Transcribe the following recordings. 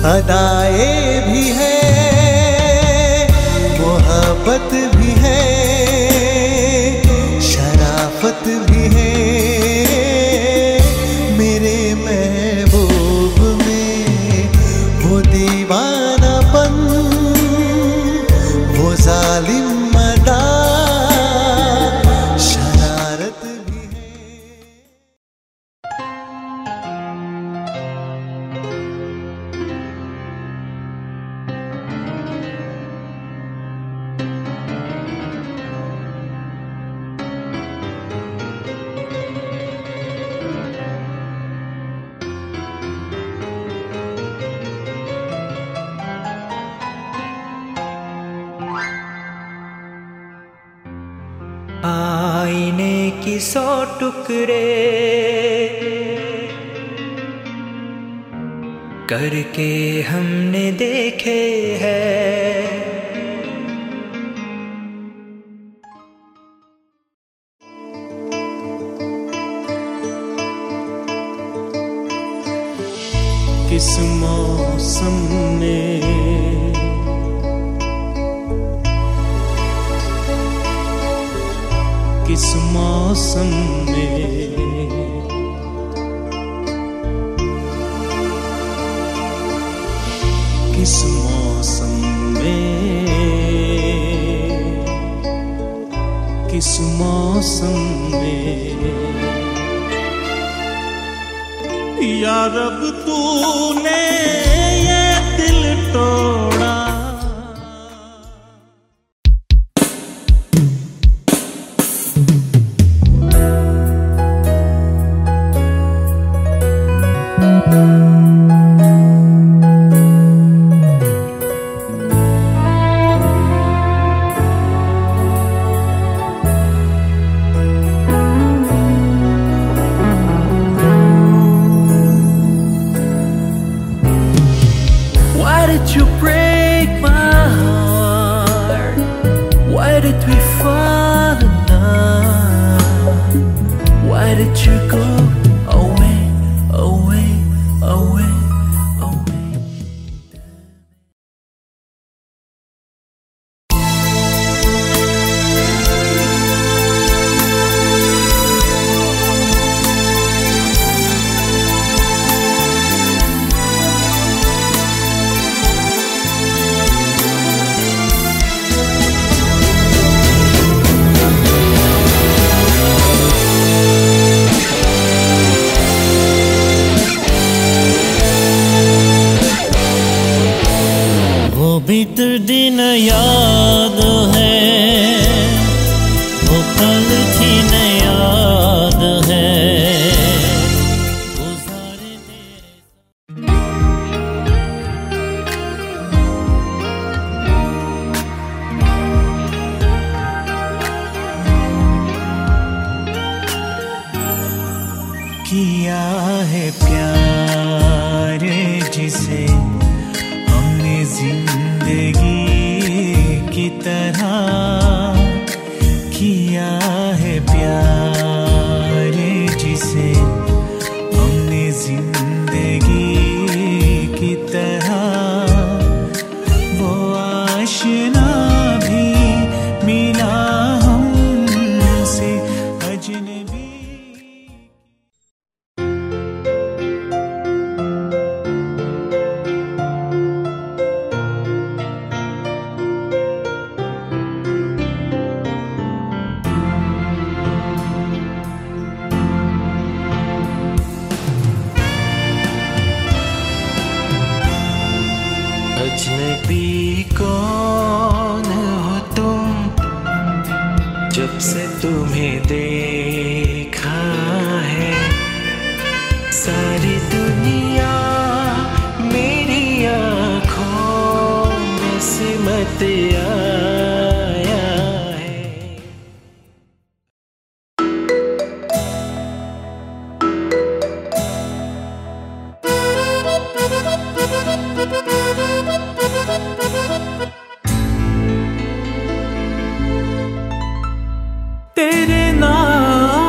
अदाएं भी है, मोहब्बत भी है, शराफत भी है। मेरे महबूब में वो दीवानापन, वो जालिम अदा, शरारत भी है। आईने की 100 टुकड़े करके हमने देखे हैं। किस मौसम में किस मौसम में किस मौसम में किस मौसम में या रब तूने ये दिल तोड़ा। You break my heart. Why did we fall in love? Why did you go away, away, away, away? बीते दिन याद है, वो पल थी न याद है, गुजारे तेरे। किया है प्यार जिसे हमने जिंदगी की तरह, किया है प्यार जिसे हमने जिंदगी की तरह। वो आशना भी मिला हमसे अजनबी। अजनबी कौन हो तुम, जब से तुम्हें देखा है सारी दुनिया मेरी आँखों में सिमट आया है। तेरे नाम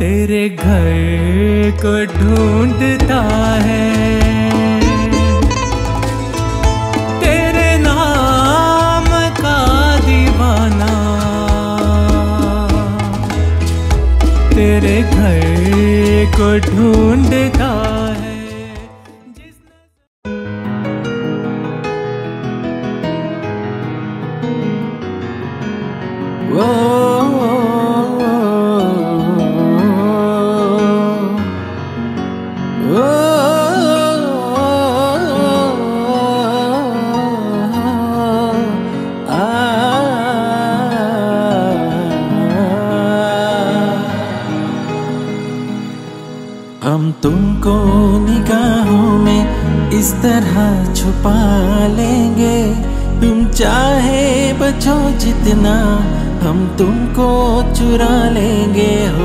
तेरे घर को ढूंढता है, तेरे नाम का दीवाना, तेरे घर को ढूंढता है। हम तुमको निगाहों में इस तरह छुपा लेंगे, तुम चाहे बचो जितना हम तुमको चुरा लेंगे हो।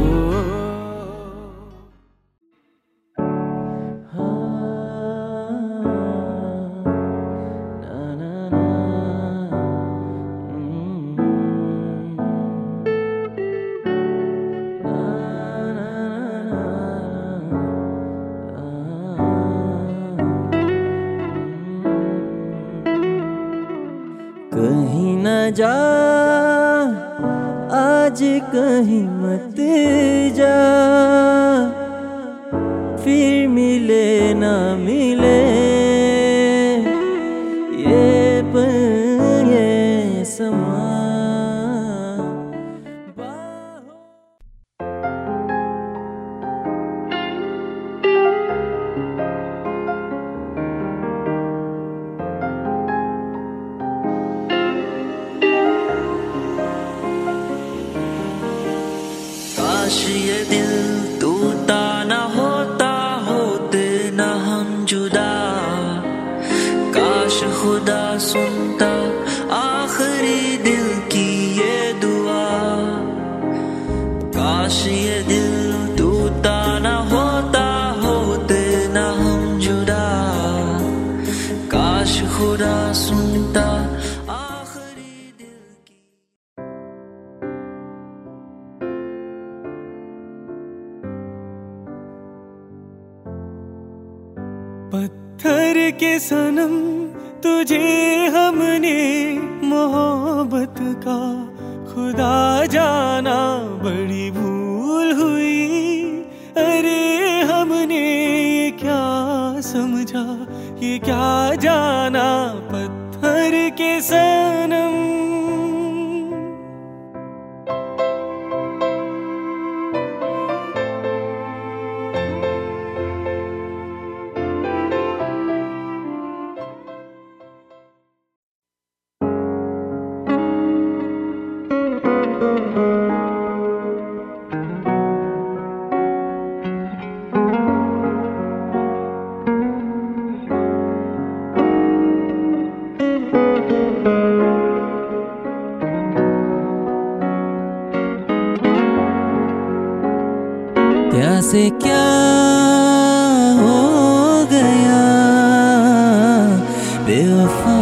कहीं न जा आज, कहीं मत जा, फिर मिले ना मिले ये पल ये समा। काश ये दिल टूटा न होता, होते न हम जुदा। काश खुदा सुनता आखिरी दिल की ये दुआ। काश ये दिल टूटा न होता, होते न हम जुदा। काश खुदा सुनता आखिरी दिल की। पत्थर के सनम तुझे हमने मोहब्बत का खुदा जाना, बड़ी भूल हुई। अरे हमने ये क्या समझा, ये क्या जाना, पत्थर के सनम। क्या से क्या हो गया बेवफा,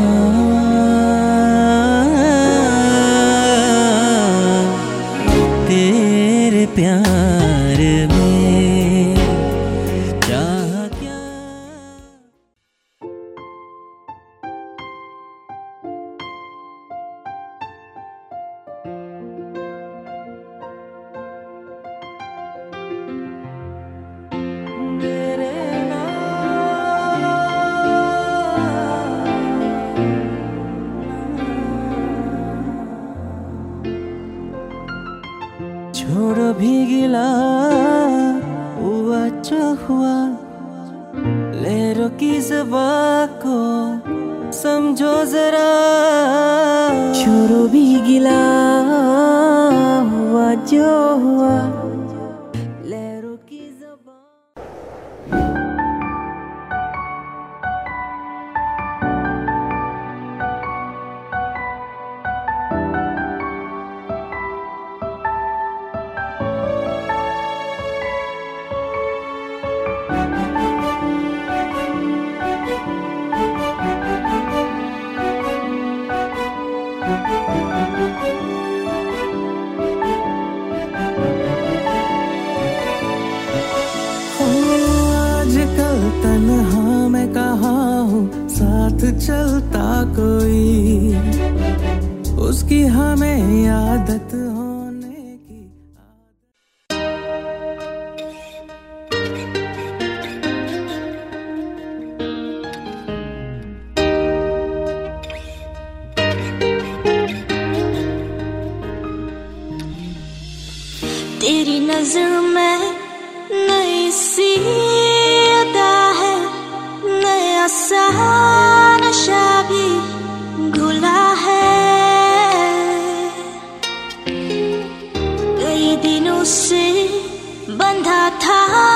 तेरे प्यार में चाह क्या। छोड़ो भी गिला हुआ जो हुआ, लहरों की ज़बां को समझो जरा। छोड़ो भी गिला हुआ जो हुआ, लहरों की ज़बां। चलता कोई, उसकी हमें आदत होने की। तेरी नजर में नई सी अदा है, नया सा नशा भी घुला है। कई दिनों से बंधा था